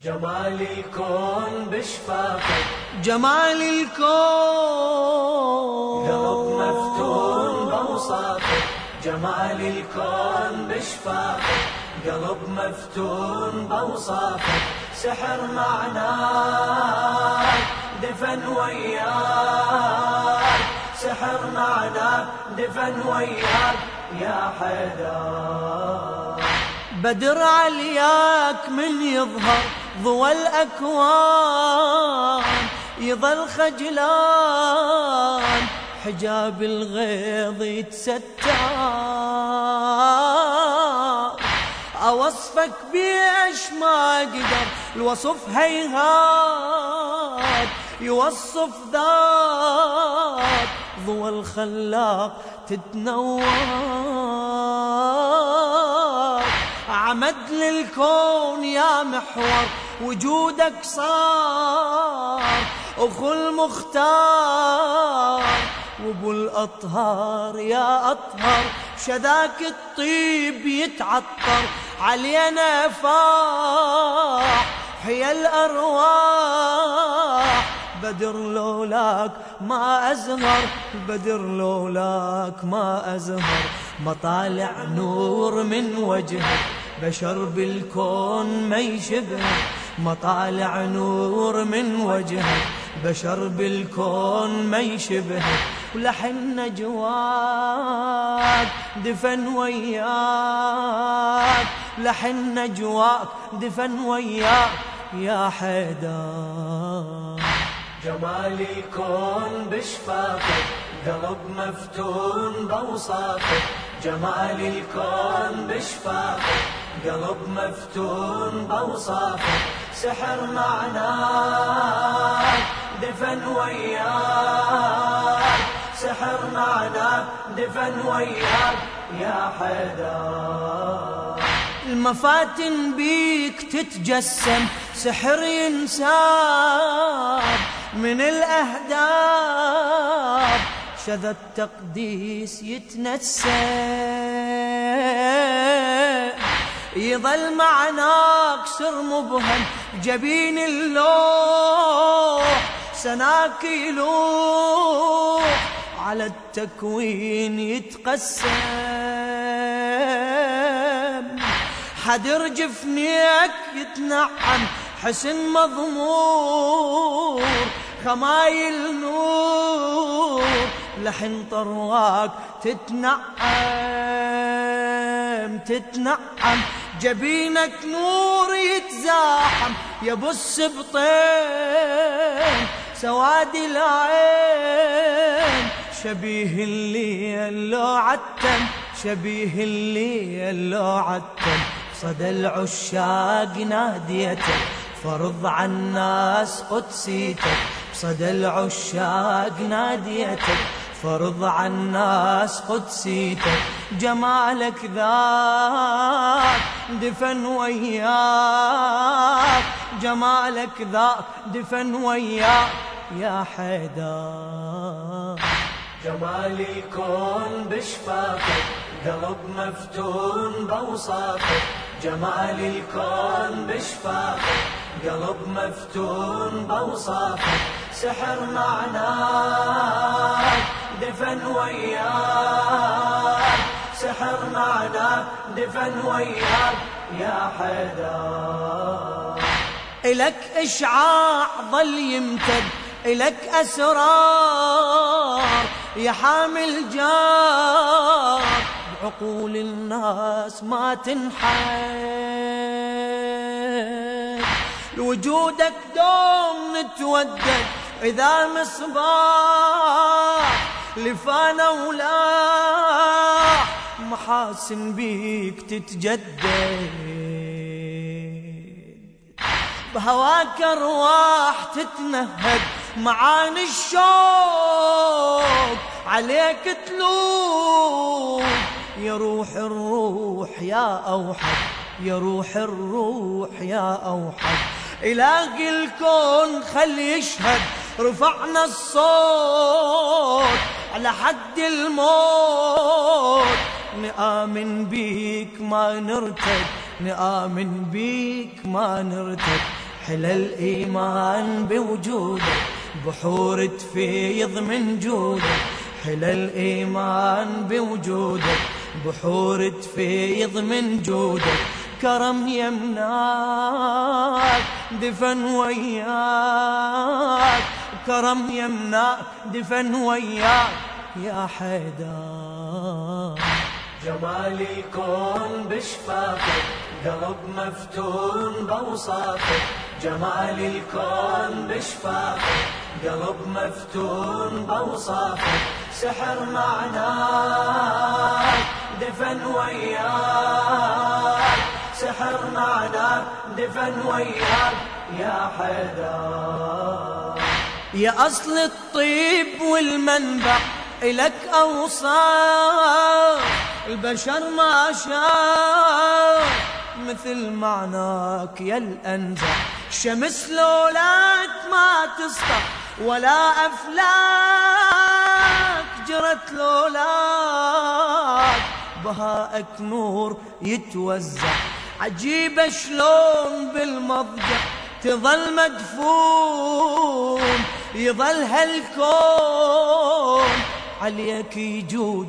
جمال الكون بشفافك، جمال الكون قلب مفتون بوصافك. جمال الكون بشفافك، قلب مفتون بوصافك. سحر معناك دفن وياك، سحر معناك دفن وياك يا حيدر. بدر علياك من يظهر ضوى الأكوان، يظل خجلان حجاب الغيظ يتستر. أوصفك بيش ما قدر الوصف، هيهات يوصف ذات ضوى الخلاق تتنور. عمد للكون يا محور وجودك صار، أخو المختار وابو الأطهار يا أطهر. شذاك الطيب يتعطر علينا فاح هي الأرواح. بدر لولاك ما أزهر، بدر لولاك ما أزهر. مطالع نور من وجهك بشر بالكون ما يشبهك، مطالع نور من وجهك بشر بالكون ما يشبهك. ولحن نجواك دفن وياك، لحن نجواك دفن وياك يا حيدر. جمال الكون بشفافك، قلب مفتون بوصافك. جمال الكون بشفافك، قلب مفتون بوصافك. سحر معناك دفن وياك، سحر معناك دفن وياك يا حيدر. المفاتن بيك تتجسم، سحر ينساب من الأهداب. شذا التقديس يتنسم، يظل معناك سر مبهم جبين اللوح. سناك يلوح على التكوين يتقسم. حدر جفنيك يتنعم حسن مضمور، خمايل نور لحن طرواك تتنعم تتنعم. جبينك نور يتزاحم يبص بطين سواد العين. شبيه الليل لو عتم، شبيه الليل لو عتم. صدى العشاق ناديتك فرض عن الناس قدسيتك، صدى العشاق ناديتك فرض عن الناس قدسيتك. جمالك ذاك دفن وياك، جمالك ذاك دفن وياك يا حيدر. جمال الكون بشفافك، قلب مفتون بوصافك. جمال الكون بشفافك، قلب مفتون بوصافك. سحر معناك دفن وياك، سحر معناك دفن وياك يا حيدر. إلك إشعاع ظل يمتد، إلك أسرار يا حامل جار. بعقول الناس ما تنحل، لوجودك دوم نتودد. إذا مصباح لفانا ولاح، محاسن بيك تتجدد. بهواك أرواح تتنهد معاني الشوق عليك تلوح. يا روح الروح يا أوحد، يا روح الروح يا أوحد. إله الكون خل يشهد رفعنا الصوت على حد الموت. نآمن بيك ما نرتد، نآمن بيك ما نرتد. حلى الإيمان بوجودك، بحور تفيض من جودك. حلى الإيمان بوجودك، بحور تفيض من جودك. كرم يمناك دفن وياك، كرم يمناك دفن وياك يا حيدر. جمال الكون بشفافك، قلب مفتون بوصافك. جمال الكون بشفافك، قلب مفتون بوصافك. سحر معناك دفن وياك، سحر معناك دفن وياك يا حيدر. يا أصل الطيب والمنبع إلك أوصاف، البشر ما شاف مثل معناك يا الأنزع. شمس لولاك ما تسطع ولا أفلاك، جرت لولاك بهاءك نور يتوزع. عجيبة شلون بالمضجع تظل مدفون، يظل هالكون عليك يجود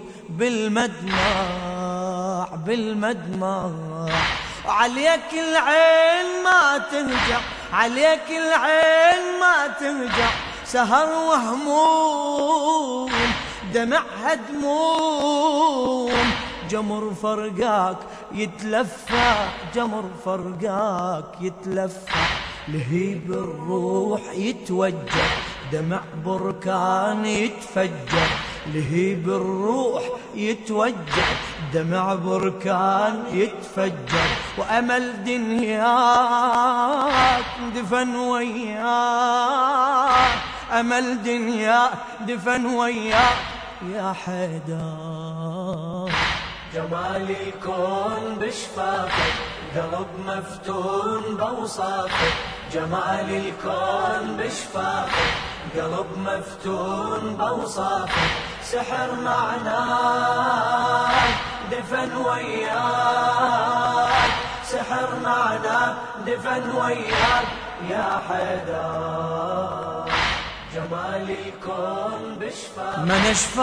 بالمدمع بالمدمع. عليك العين ما تهجع، عليك العين ما تهجع. سهر وهموم دمعها دموم، جمر فرقاك يتلفى، جمر فرقاك يتلفى. لهيب الروح يتوجه، دمع بركان يتفجر. لهيب الروح يتوجه، دمع بركان يتفجر. وأمل دنياك دفن وياك، أمل دنياك دفن وياك يا حيدر. جمال الكون بشفافك، قلب مفتون بوصافك. جمال الكون بشفافك، قلب مفتون بوصافك. سحر معناك دفن وياك، سحر معناك دفن وياك يا حيدر. جمال الكون بشفافك، من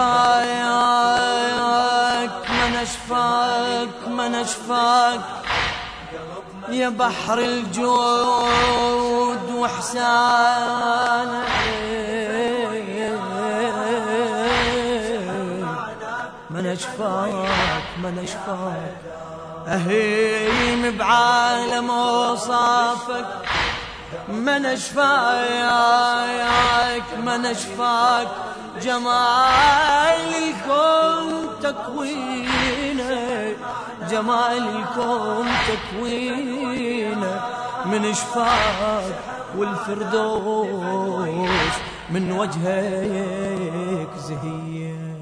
اشفاك من اشفاك من اشفاك يا بحر الجود واحسانك. من اشفاك من اشفاك اهيم بعالم اوصافك. من اشفاك من اشفاك جمال الكون تكوينه، جمال الكون تكوينه. من اشفاك والفردوس من وجهك زهيه.